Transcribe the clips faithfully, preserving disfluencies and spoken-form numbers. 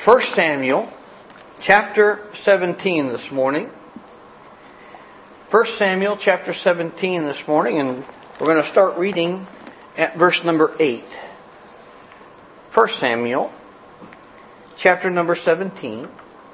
First Samuel chapter seventeen this morning. First Samuel chapter seventeen this morning, and we're going to start reading at verse number eight. First Samuel chapter number seventeen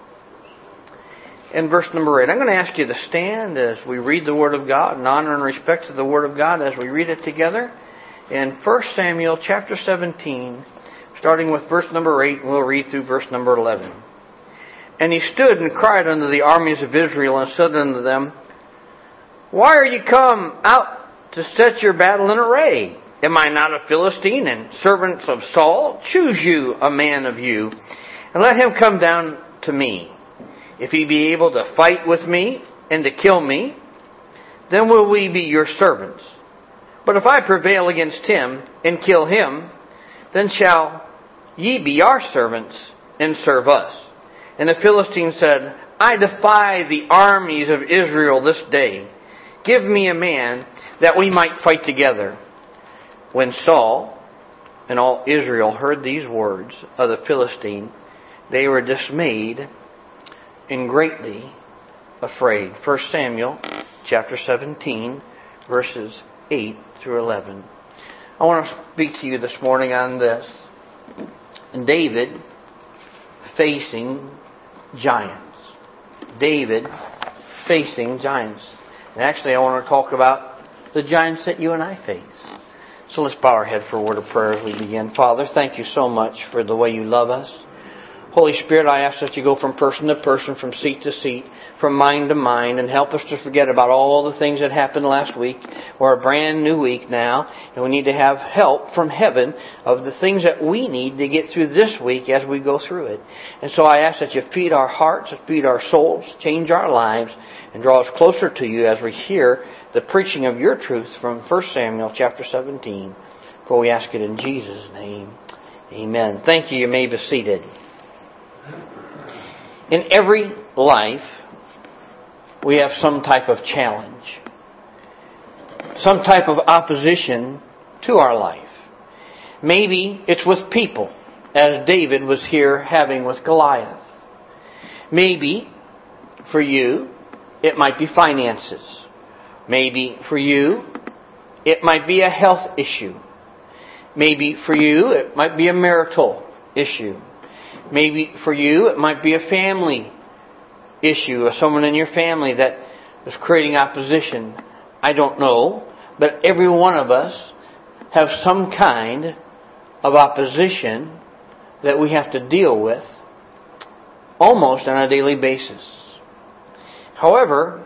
and verse number eight. I'm going to ask you to stand as we read the Word of God, in honor and respect to the Word of God as we read it together. In First Samuel chapter seventeen, starting with verse number eight, and we'll read through verse number eleven. And he stood and cried unto the armies of Israel, and said unto them, Why are ye come out to set your battle in array? Am I not a Philistine, and servants of Saul? Choose you a man of you, and let him come down to me. If he be able to fight with me, and to kill me, then will we be your servants. But if I prevail against him, and kill him, then shall ye be our servants, and serve us. And the Philistine said, I defy the armies of Israel this day. Give me a man, that we might fight together. When Saul and all Israel heard these words of the Philistine, they were dismayed and greatly afraid. First Samuel chapter seventeen, verses eight through eleven. I want to speak to you this morning on this. David facing giants. David facing giants. And actually I want to talk about the giants that you and I face. So let's bow our head for a word of prayer as we begin. Father, thank you so much for the way you love us. Holy Spirit, I ask that you go from person to person, from seat to seat, from mind to mind, and help us to forget about all the things that happened last week. We're a brand new week now, and we need to have help from heaven of the things that we need to get through this week as we go through it. And so I ask that you feed our hearts, feed our souls, change our lives, and draw us closer to you as we hear the preaching of your truth from First Samuel chapter seventeen. For we ask it in Jesus' name. Amen. Thank you. You may be seated. In every life, we have some type of challenge, some type of opposition to our life. Maybe it's with people, as David was here having with Goliath. Maybe for you, it might be finances. Maybe for you, it might be a health issue. Maybe for you, it might be a marital issue. Maybe for you, it might be a family issue, or someone in your family that is creating opposition. I don't know, but every one of us have some kind of opposition that we have to deal with almost on a daily basis. However,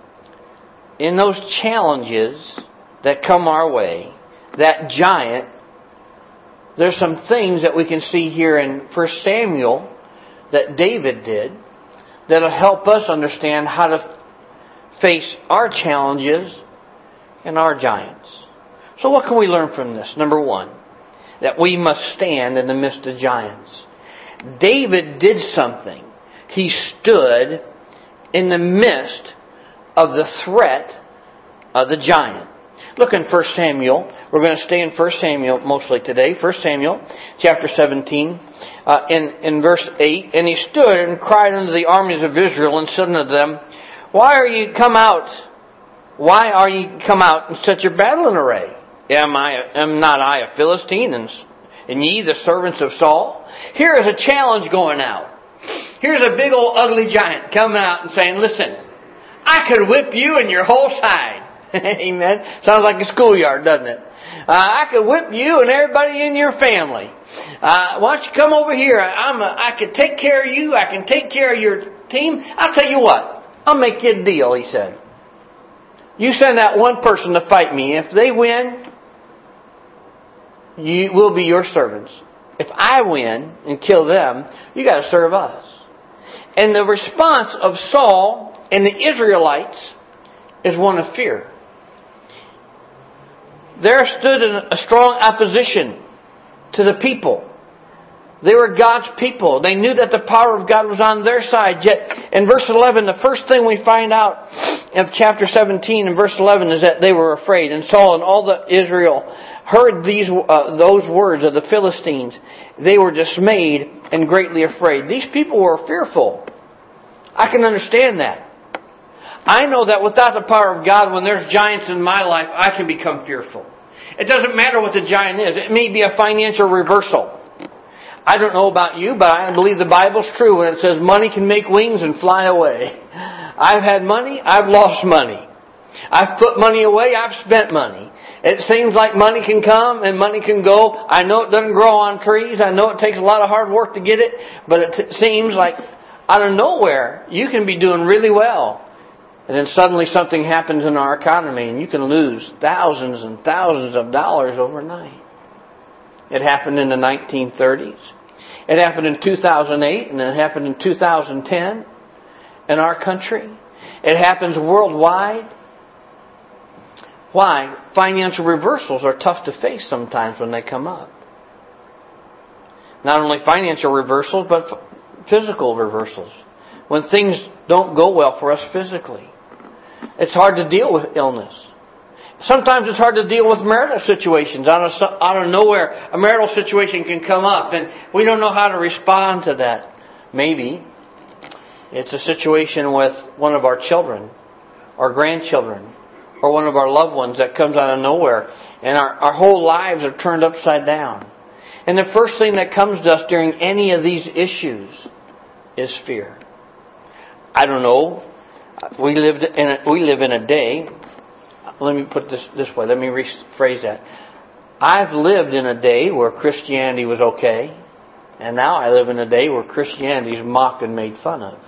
in those challenges that come our way, that giant, there's some things that we can see here in First Samuel that David did that'll help us understand how to face our challenges and our giants. So what can we learn from this? Number one, that we must stand in the midst of giants. David did something. He stood in the midst of the threat of the giant. Look in First Samuel. We're going to stay in First Samuel mostly today. First Samuel chapter seventeen, uh, in, in verse eight. And he stood and cried unto the armies of Israel, and said unto them, Why are ye come out? Why are ye come out and set your battle in array? Am I am not I a Philistine, and, and ye the servants of Saul? Here is a challenge going out. Here's a big old ugly giant coming out and saying, Listen, I could whip you and your whole side. Amen. Sounds like a schoolyard, doesn't it? Uh, I could whip you and everybody in your family. Uh, why don't you come over here? I'm a, I can take care of you. I can take care of your team. I'll tell you what. I'll make you a deal, he said. You send that one person to fight me. If they win, you will be your servants. If I win and kill them, you got to serve us. And the response of Saul and the Israelites is one of fear. There stood a strong opposition to the people. They were God's people. They knew that the power of God was on their side. Yet, in verse eleven, the first thing we find out of chapter seventeen and verse eleven is that they were afraid. And Saul and all the Israel heard these uh, those words of the Philistines. They were dismayed and greatly afraid. These people were fearful. I can understand that. I know that without the power of God, when there's giants in my life, I can become fearful. It doesn't matter what the giant is. It may be a financial reversal. I don't know about you, but I believe the Bible's true when it says money can make wings and fly away. I've had money, I've lost money. I've put money away, I've spent money. It seems like money can come and money can go. I know it doesn't grow on trees. I know it takes a lot of hard work to get it. But it t- seems like out of nowhere, you can be doing really well. And then suddenly something happens in our economy and you can lose thousands and thousands of dollars overnight. It happened in the nineteen thirties. It happened in two thousand eight and it happened in two thousand ten in our country. It happens worldwide. Why? Financial reversals are tough to face sometimes when they come up. Not only financial reversals, but physical reversals. When things don't go well for us physically. It's hard to deal with illness. Sometimes it's hard to deal with marital situations. Out of, out of nowhere, a marital situation can come up and we don't know how to respond to that. Maybe it's a situation with one of our children or grandchildren or one of our loved ones that comes out of nowhere and our, our whole lives are turned upside down. And the first thing that comes to us during any of these issues is fear. I don't know. We lived in a, we live in a day. Let me put this this way. Let me rephrase that. I've lived in a day where Christianity was okay, and now I live in a day where Christianity is mocked and made fun of.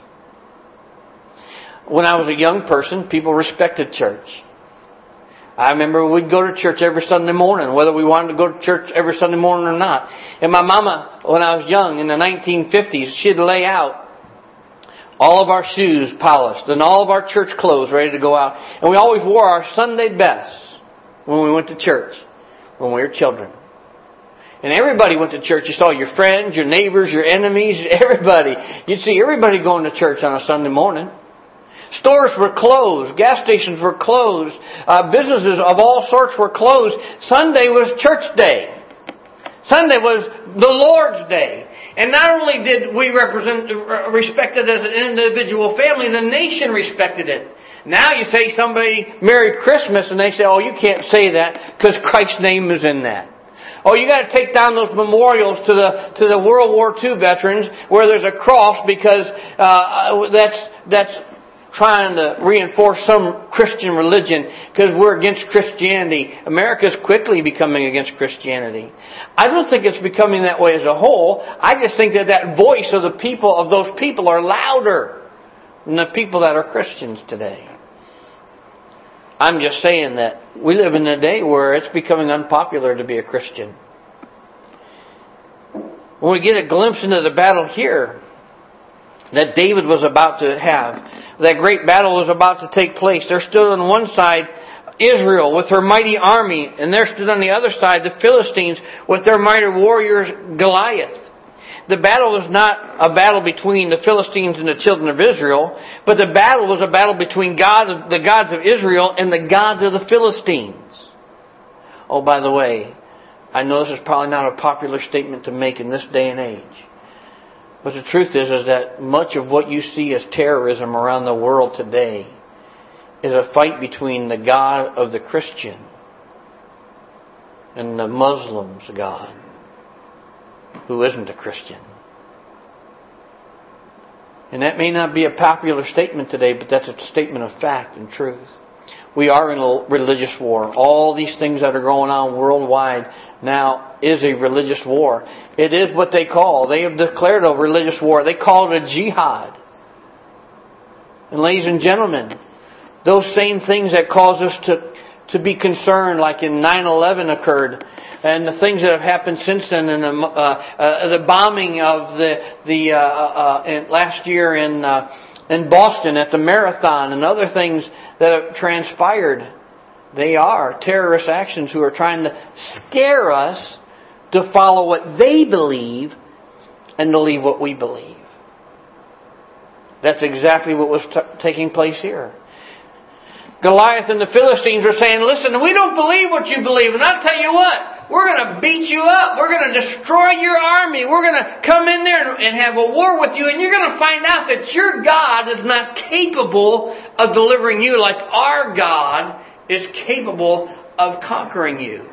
When I was a young person, people respected church. I remember we'd go to church every Sunday morning, whether we wanted to go to church every Sunday morning or not. And my mama, when I was young, in the nineteen fifties, she'd lay out all of our shoes polished and all of our church clothes ready to go out. And we always wore our Sunday best when we went to church, when we were children. And everybody went to church. You saw your friends, your neighbors, your enemies, everybody. You'd see everybody going to church on a Sunday morning. Stores were closed. Gas stations were closed. Uh, businesses of all sorts were closed. Sunday was church day. Sunday was the Lord's day. And not only did we represent, respect it as an individual family, the nation respected it. Now you say somebody Merry Christmas and they say, oh, you can't say that because Christ's name is in that. Oh, you got to take down those memorials to the to the World War Two veterans where there's a cross because uh, that's that's trying to reinforce some Christian religion because we're against Christianity. America's quickly becoming against Christianity. I don't think it's becoming that way as a whole. I just think that that voice of the people, of those people, are louder than the people that are Christians today. I'm just saying that we live in a day where it's becoming unpopular to be a Christian. When we get a glimpse into the battle here that David was about to have, that great battle was about to take place. There stood on one side Israel with her mighty army, and there stood on the other side the Philistines with their mighty warriors Goliath. The battle was not a battle between the Philistines and the children of Israel, but the battle was a battle between God, the gods of Israel and the gods of the Philistines. Oh, by the way, I know this is probably not a popular statement to make in this day and age. But the truth is, is that much of what you see as terrorism around the world today is a fight between the God of the Christian and the Muslim's God, who isn't a Christian. And that may not be a popular statement today, but that's a statement of fact and truth. We are in a religious war. All these things that are going on worldwide now is a religious war. It is what they call, they have declared a religious war. They call it a jihad. And ladies and gentlemen, those same things that cause us to, to be concerned, like in nine eleven occurred, and the things that have happened since then, and the, uh, uh, the bombing of the the uh, uh, in, last year in uh, in Boston at the marathon, and other things that have transpired, they are terrorist actions who are trying to scare us to follow what they believe and to leave what we believe. That's exactly what was t- taking place here. Goliath and the Philistines were saying, listen, we don't believe what you believe. And I'll tell you what, we're going to beat you up. We're going to destroy your army. We're going to come in there and have a war with you. And you're going to find out that your God is not capable of delivering you like our God is capable of conquering you.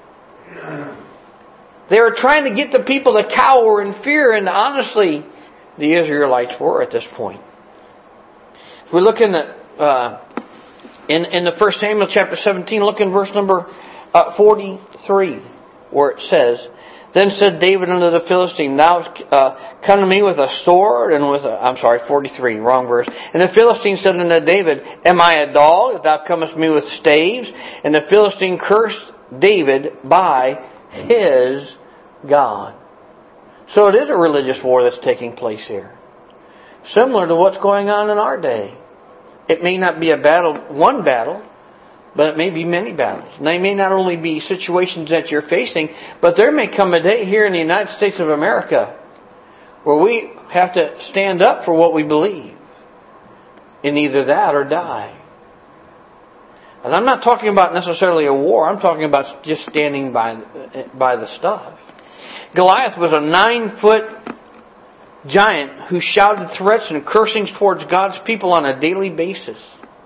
They were trying to get the people to cower in fear. And honestly, the Israelites were at this point. If we look in the... Uh, In, in the First Samuel chapter seventeen, look in verse number uh, forty-three, where it says, Then said David unto the Philistine, Thou uh, come to me with a sword and with a... I'm sorry, forty-three, wrong verse. And the Philistine said unto David, Am I a dog that thou comest to me with staves? And the Philistine cursed David by his God. So it is a religious war that's taking place here. Similar to what's going on in our day. It may not be a battle, one battle, but it may be many battles. And they may not only be situations that you're facing, but there may come a day here in the United States of America where we have to stand up for what we believe in either that or die. And I'm not talking about necessarily a war. I'm talking about just standing by, by the stuff. Goliath was a nine-foot giant who shouted threats and cursings towards God's people on a daily basis.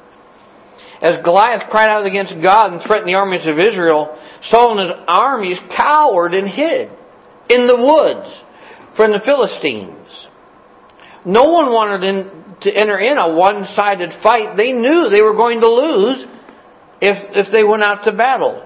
As Goliath cried out against God and threatened the armies of Israel, Saul and his armies cowered and hid in the woods from the Philistines. No one wanted in, to enter in a one-sided fight. They knew they were going to lose if, if they went out to battle.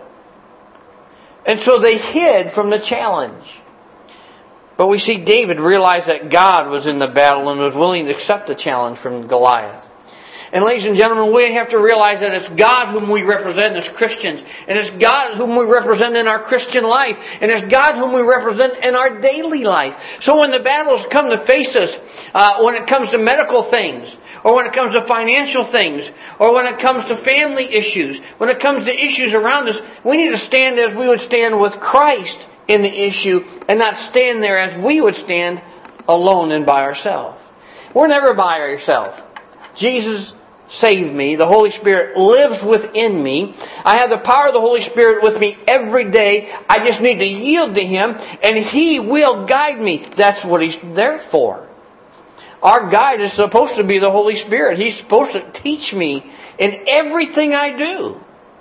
And so they hid from the challenge. But we see David realize that God was in the battle and was willing to accept the challenge from Goliath. And ladies and gentlemen, we have to realize that it's God whom we represent as Christians. And it's God whom we represent in our Christian life. And it's God whom we represent in our daily life. So when the battles come to face us, uh, when it comes to medical things, or when it comes to financial things, or when it comes to family issues, when it comes to issues around us, we need to stand as we would stand with Christ in the issue and not stand there as we would stand alone and by ourselves. We're never by ourselves. Jesus saved me. The Holy Spirit lives within me. I have the power of the Holy Spirit with me every day. I just need to yield to Him and He will guide me. That's what He's there for. Our guide is supposed to be the Holy Spirit. He's supposed to teach me in everything I do.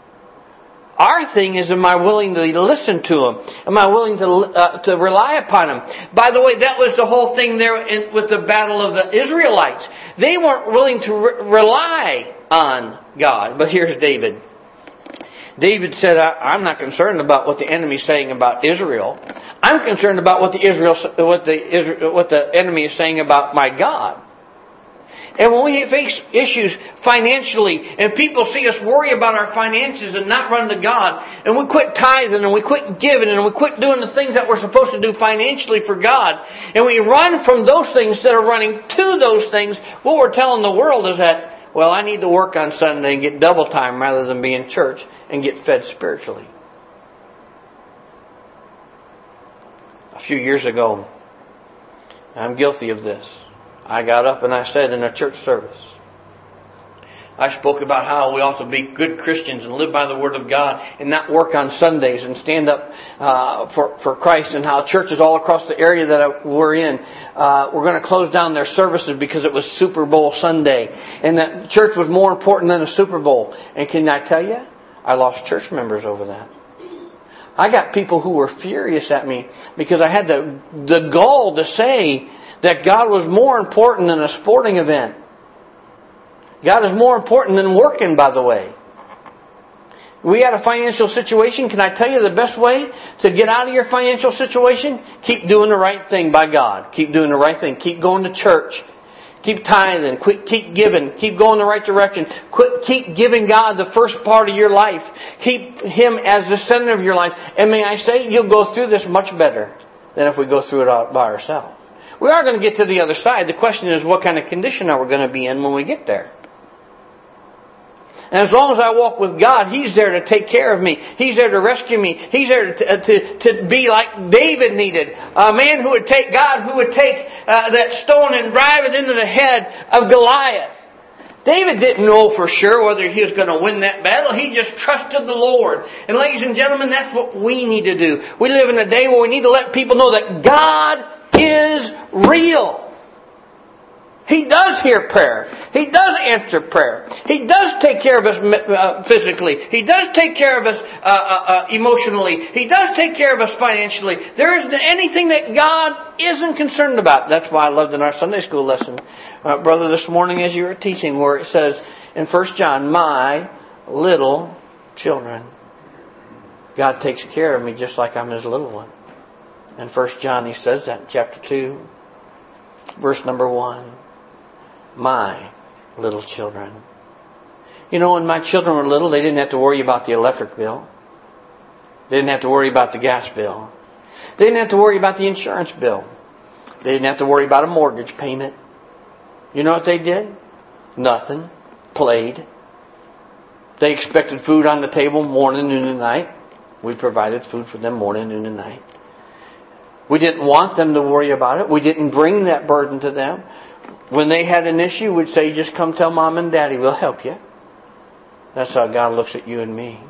Our thing is, am I willing to listen to Him? Am I willing to uh, to rely upon Him? By the way, that was the whole thing there in, with the battle of the Israelites. They weren't willing to re- rely on God. But here's David. David said, I, I'm not concerned about what the enemy's saying about Israel. I'm concerned about what the Israel, what the Israel, what the enemy is saying about my God. And when we face issues financially and people see us worry about our finances and not run to God, and we quit tithing and we quit giving and we quit doing the things that we're supposed to do financially for God, and we run from those things instead of running to those things, what we're telling the world is that, well, I need to work on Sunday and get double time rather than be in church and get fed spiritually. A few years ago, I'm guilty of this. I got up and I said in a church service, I spoke about how we ought to be good Christians and live by the Word of God and not work on Sundays and stand up uh, for, for Christ, and how churches all across the area that we're in uh, were going to close down their services because it was Super Bowl Sunday, and that church was more important than a Super Bowl. And can I tell you, I lost church members over that. I got people who were furious at me because I had the, the gall to say that God was more important than a sporting event. God is more important than working, by the way. We had a financial situation. Can I tell you the best way to get out of your financial situation? Keep doing the right thing by God. Keep doing the right thing. Keep going to church. Keep tithing. Quit, keep giving. Keep going the right direction. Quit, keep giving God the first part of your life. Keep Him as the center of your life. And may I say, you'll go through this much better than if we go through it all by ourselves. We are going to get to the other side. The question is, what kind of condition are we going to be in when we get there? And as long as I walk with God, He's there to take care of me. He's there to rescue me. He's there to, to, to be like David needed. A man who would take God, who would take uh, that stone and drive it into the head of Goliath. David didn't know for sure whether he was going to win that battle. He just trusted the Lord. And ladies and gentlemen, that's what we need to do. We live in a day where we need to let people know that God is real. He does hear prayer. He does answer prayer. He does take care of us uh, physically. He does take care of us uh, uh, uh, emotionally. He does take care of us financially. There isn't anything that God isn't concerned about. That's why I loved in our Sunday school lesson, uh, brother, this morning as you were teaching, where it says in First John, my little children. God takes care of me just like I'm His little one. In First John He says that in chapter two, verse number one. My little children. You know, when my children were little, they didn't have to worry about the electric bill. They didn't have to worry about the gas bill. They didn't have to worry about the insurance bill. They didn't have to worry about a mortgage payment. You know what they did? Nothing. Played. They expected food on the table morning, noon, and night. We provided food for them morning, noon, and night. We didn't want them to worry about it. We didn't bring that burden to them. When they had an issue, we'd say, just come tell Mom and Daddy, we'll help you. That's how God looks at you and me.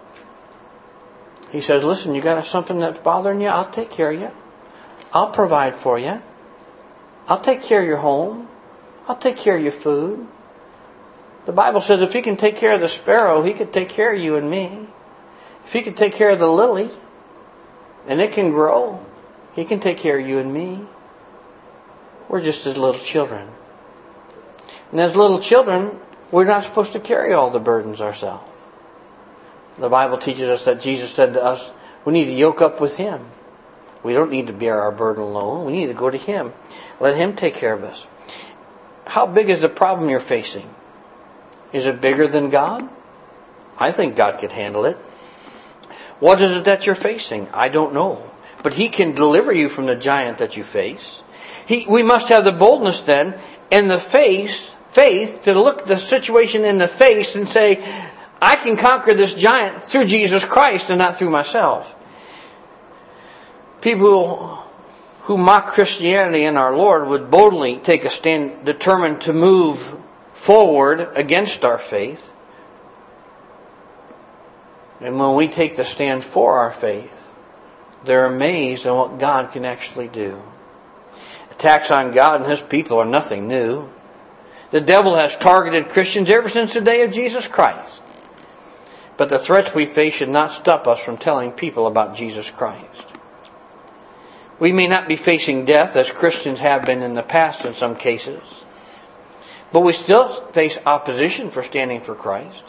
He says, listen, you got something that's bothering you? I'll take care of you. I'll provide for you. I'll take care of your home. I'll take care of your food. The Bible says if He can take care of the sparrow, He can take care of you and me. If He can take care of the lily, and it can grow, He can take care of you and me. We're just as little children. And as little children, we're not supposed to carry all the burdens ourselves. The Bible teaches us that Jesus said to us, we need to yoke up with Him. We don't need to bear our burden alone. We need to go to Him. Let Him take care of us. How big is the problem you're facing? Is it bigger than God? I think God could handle it. What is it that you're facing? I don't know. But He can deliver you from the giant that you face. He, we must have the boldness then and the face, faith to look the situation in the face and say, I can conquer this giant through Jesus Christ and not through myself. People who mock Christianity and our Lord would boldly take a stand, determined to move forward against our faith. And when we take the stand for our faith, they're amazed at what God can actually do. Attacks on God and His people are nothing new. The devil has targeted Christians ever since the day of Jesus Christ. But the threats we face should not stop us from telling people about Jesus Christ. We may not be facing death as Christians have been in the past in some cases, but we still face opposition for standing for Christ.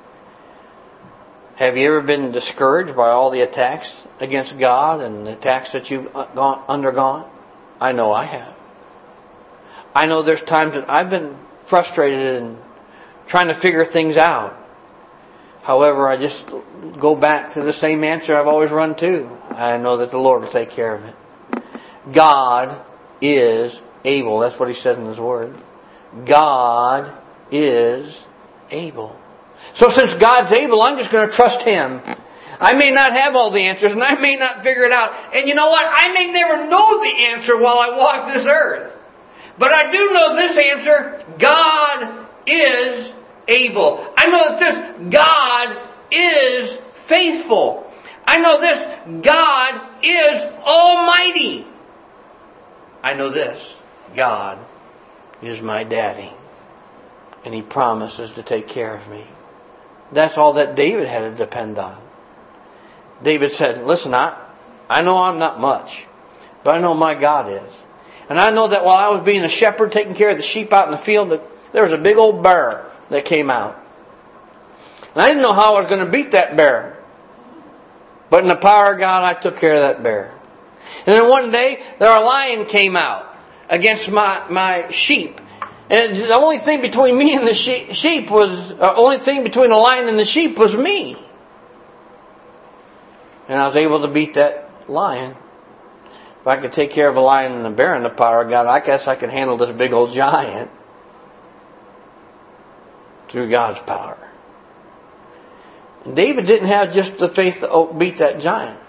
Have you ever been discouraged by all the attacks against God and the attacks that you've undergone? I know I have. I know there's times that I've been frustrated and trying to figure things out. However, I just go back to the same answer I've always run to. I know that the Lord will take care of it. God is able. That's what He says in His Word. God is able. So since God's able, I'm just going to trust Him. I may not have all the answers, and I may not figure it out. And you know what? I may never know the answer while I walk this earth. But I do know this answer. God is able. I know that this God is faithful. I know this God is almighty. I know this God is my daddy. And He promises to take care of me. That's all that David had to depend on. David said, listen, I, I know I'm not much, but I know my God is. And I know that while I was being a shepherd taking care of the sheep out in the field, that there was a big old bear that came out. And I didn't know how I was going to beat that bear. But in the power of God, I took care of that bear. And then one day, there a lion came out against my, my sheep. And the only thing between me and the sheep was, the uh, only thing between the lion and the sheep was me. And I was able to beat that lion. If I could take care of a lion and a bear in the power of God, I guess I could handle this big old giant through God's power. And David didn't have just the faith to beat that giant.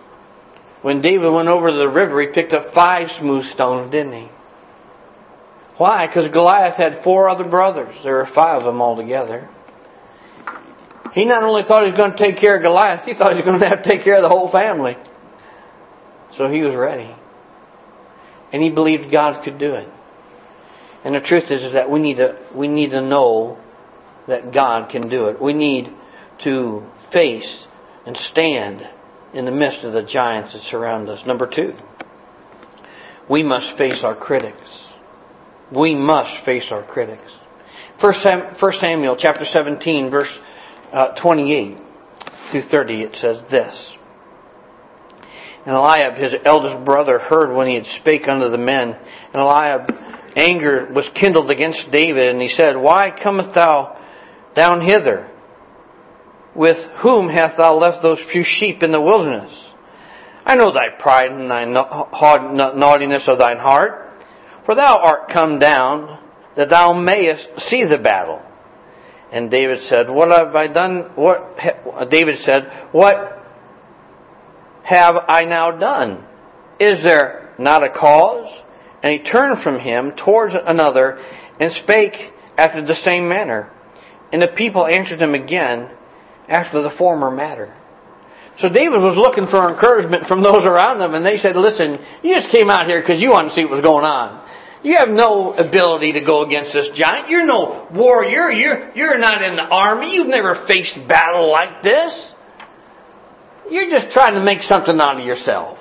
When David went over to the river, he picked up five smooth stones, didn't he? Why? Because Goliath had four other brothers. There were five of them altogether. He not only thought he was going to take care of Goliath, he thought he was going to have to take care of the whole family. So he was ready. And he believed God could do it. And the truth is, is that we need to we need to know that God can do it. We need to face and stand in the midst of the giants that surround us. Number two, we must face our critics. We must face our critics. First Samuel chapter seventeen, verse uh, twenty-eight through thirty, it says this. And Eliab, his eldest brother, heard when he had spake unto the men. And Eliab, anger was kindled against David, and he said, Why comest thou down hither? With whom hast thou left those few sheep in the wilderness? I know thy pride and thy naughtiness of thine heart. For thou art come down, that thou mayest see the battle. And David said, What have I done? What? David said, What have I now done? Is there not a cause? And he turned from him towards another, and spake after the same manner. And the people answered him again after the former matter. So David was looking for encouragement from those around him, and they said, Listen, you just came out here because you want to see what was going on. You have no ability to go against this giant. You're no warrior. You're, you're not in the army. You've never faced battle like this. You're just trying to make something out of yourself.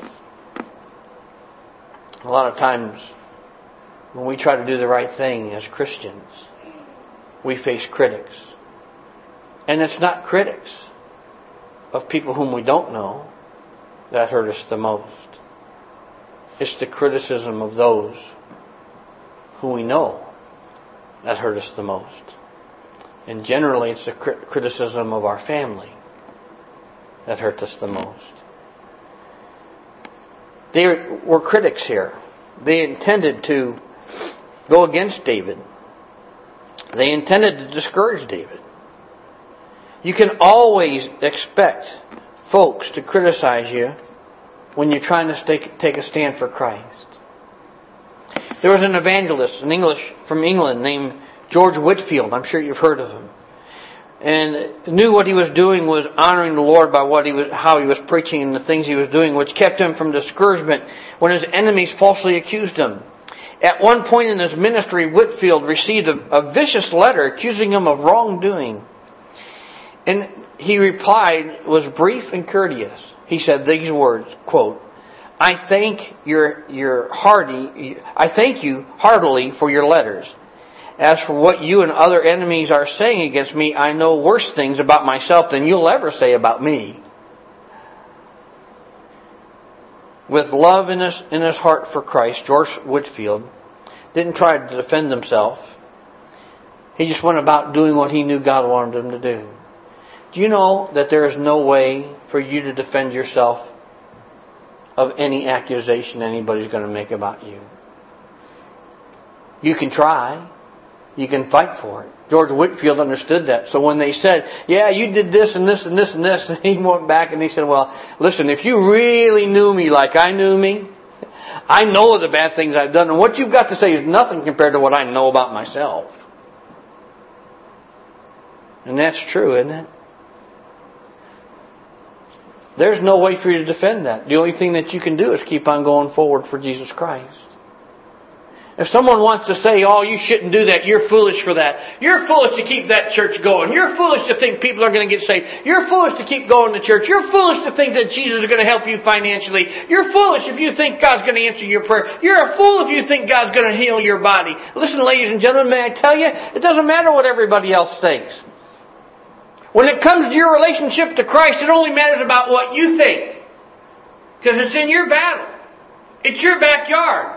A lot of times, when we try to do the right thing as Christians, we face critics. And it's not critics of people whom we don't know that hurt us the most. It's the criticism of those who we know that hurt us the most. And generally, it's the criticism of our family that hurt us the most. They were critics here. They intended to go against David. They intended to discourage David. You can always expect folks to criticize you when you're trying to take a stand for Christ. There was an evangelist, an English from England named George Whitefield. I'm sure you've heard of him. And knew what he was doing was honoring the Lord by what he was, how he was preaching and the things he was doing, which kept him from discouragement when his enemies falsely accused him. At one point in his ministry, Whitefield received a, a vicious letter accusing him of wrongdoing. And he replied, was brief and courteous. He said these words, quote, I thank your your hearty I thank you heartily for your letters. As for what you and other enemies are saying against me, I know worse things about myself than you'll ever say about me. With love in his, in his heart for Christ, George Whitefield didn't try to defend himself. He just went about doing what he knew God wanted him to do. Do you know that there is no way for you to defend yourself of any accusation anybody's going to make about you? You can try. You can fight for it. George Whitefield understood that. So when they said, yeah, you did this and this and this and this, and he went back and he said, well, listen, if you really knew me like I knew me, I know the bad things I've done, and what you've got to say is nothing compared to what I know about myself. And that's true, isn't it? There's no way for you to defend that. The only thing that you can do is keep on going forward for Jesus Christ. If someone wants to say, oh, you shouldn't do that, you're foolish for that. You're foolish to keep that church going. You're foolish to think people are going to get saved. You're foolish to keep going to church. You're foolish to think that Jesus is going to help you financially. You're foolish if you think God's going to answer your prayer. You're a fool if you think God's going to heal your body. Listen, ladies and gentlemen, may I tell you, it doesn't matter what everybody else thinks. When it comes to your relationship to Christ, it only matters about what you think. Because it's in your battle. It's your backyard.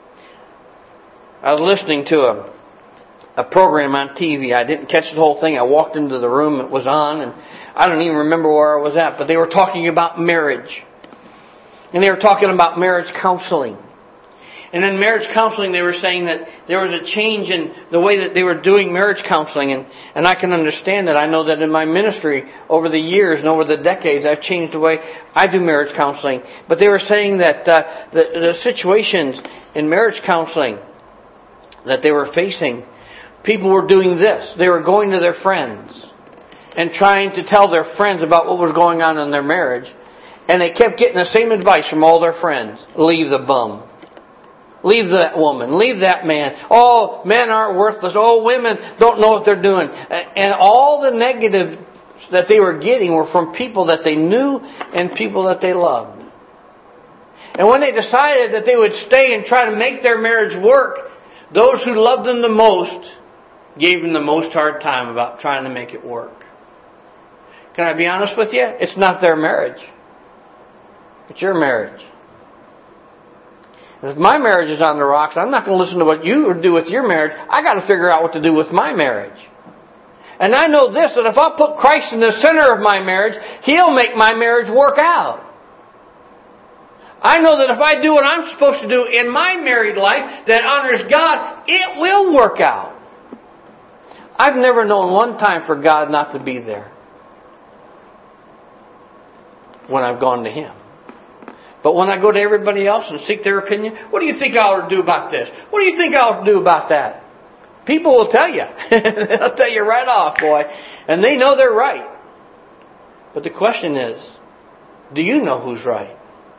I was listening to a, a program on T V. I didn't catch the whole thing. I walked into the room it was on, and I don't even remember where I was at, but they were talking about marriage. And they were talking about marriage counseling. And in marriage counseling, they were saying that there was a change in the way that they were doing marriage counseling. And, and I can understand that. I know that in my ministry, over the years and over the decades, I've changed the way I do marriage counseling. But they were saying that uh, the, the situations in marriage counseling that they were facing. People were doing this. They were going to their friends and trying to tell their friends about what was going on in their marriage. And they kept getting the same advice from all their friends. Leave the bum. Leave that woman. Leave that man. Oh, men aren't worthless. Oh, women don't know what they're doing. And all the negative that they were getting were from people that they knew and people that they loved. And when they decided that they would stay and try to make their marriage work, those who loved them the most gave them the most hard time about trying to make it work. Can I be honest with you? It's not their marriage. It's your marriage. And if my marriage is on the rocks, I'm not going to listen to what you do with your marriage. I got to figure out what to do with my marriage. And I know this, that if I put Christ in the center of my marriage, He'll make my marriage work out. I know that if I do what I'm supposed to do in my married life that honors God, it will work out. I've never known one time for God not to be there when I've gone to Him. But when I go to everybody else and seek their opinion, what do you think I ought to do about this? What do you think I ought to do about that? People will tell you. They'll tell you right off, boy. And they know they're right. But the question is, do you know who's right?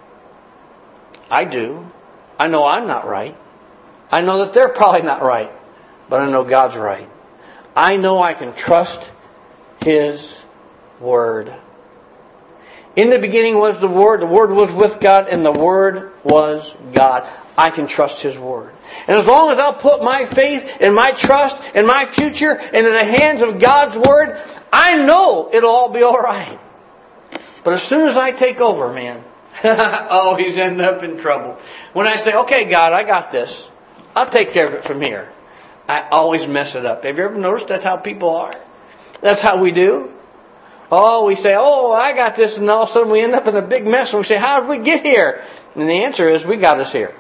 I do. I know I'm not right. I know that they're probably not right. But I know God's right. I know I can trust His Word. In the beginning was the Word. The Word was with God, and the Word was God. I can trust His Word. And as long as I'll put my faith and my trust and my future into the hands of God's Word, I know it'll all be all right. But as soon as I take over, man, oh, he's ended up in trouble. When I say, okay, God, I got this. I'll take care of it from here. I always mess it up. Have you ever noticed that's how people are? That's how we do. Oh, we say, oh, I got this, and all of a sudden we end up in a big mess, and we say, how did we get here? And the answer is, we got us here.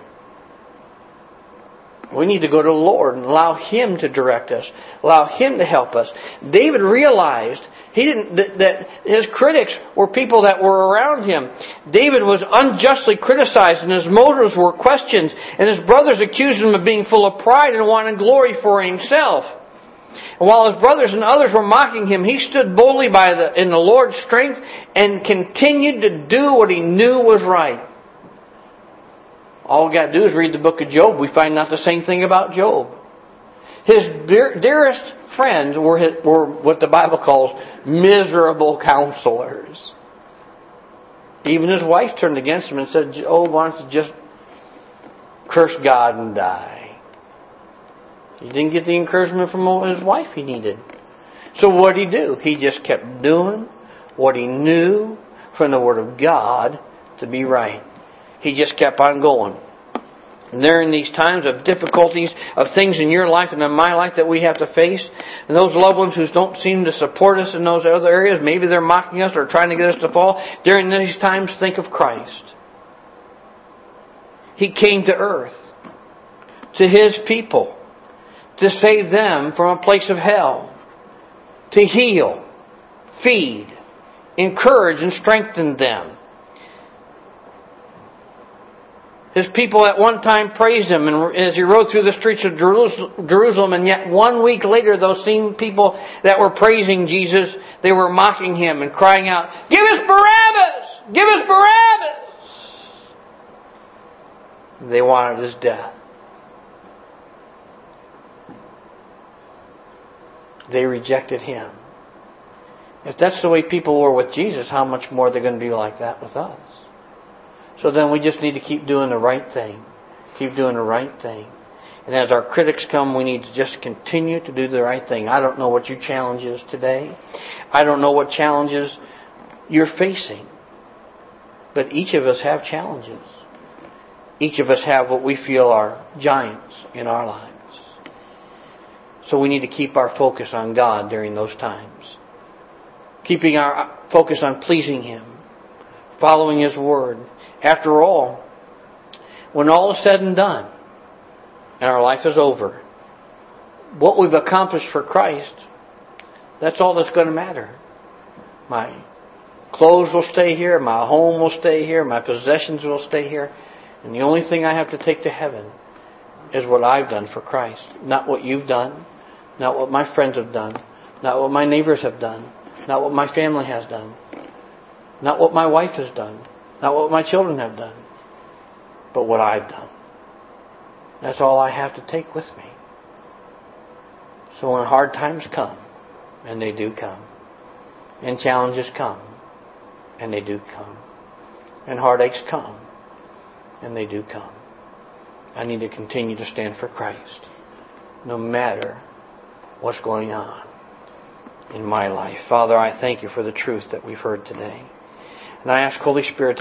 We need to go to the Lord and allow Him to direct us. Allow Him to help us. David realized he didn't that, that his critics were people that were around him. David was unjustly criticized, and his motives were questioned, and his brothers accused him of being full of pride and wanting glory for himself. And while his brothers and others were mocking him, he stood boldly by the, in the Lord's strength and continued to do what he knew was right. All we got to do is read the book of Job. We find out the same thing about Job. His dear, dearest friends were, his, were what the Bible calls miserable counselors. Even his wife turned against him and said, "Oh, why don't you just curse God and die?" He didn't get the encouragement from his wife he needed. So what did he do? He just kept doing what he knew from the Word of God to be right. He just kept on going. And during these times of difficulties, of things in your life and in my life that we have to face, and those loved ones who don't seem to support us in those other areas, maybe they're mocking us or trying to get us to fall, during these times, think of Christ. He came to earth, to His people, to save them from a place of hell, to heal, feed, encourage, and strengthen them. His people at one time praised Him and as He rode through the streets of Jerusalem, and yet one week later those same people that were praising Jesus, they were mocking Him and crying out, "Give us Barabbas! Give us Barabbas!" They wanted His death. They rejected Him. If that's the way people were with Jesus, how much more are they going to be like that with us? So then we just need to keep doing the right thing. Keep doing the right thing. And as our critics come, we need to just continue to do the right thing. I don't know what your challenge is today. I don't know what challenges you're facing. But each of us have challenges. Each of us have what we feel are giants in our lives. So we need to keep our focus on God during those times. Keeping our focus on pleasing Him. Following His Word. After all, when all is said and done, and our life is over, what we've accomplished for Christ, that's all that's going to matter. My clothes will stay here, my home will stay here, my possessions will stay here, and the only thing I have to take to heaven is what I've done for Christ. Not what you've done. Not what my friends have done. Not what my neighbors have done. Not what my family has done. Not what my wife has done. Not what my children have done. But what I've done. That's all I have to take with me. So when hard times come, and they do come, and challenges come, and they do come, and heartaches come, and they do come, I need to continue to stand for Christ, no matter what's going on in my life. Father, I thank you for the truth that we've heard today. And I ask Holy Spirit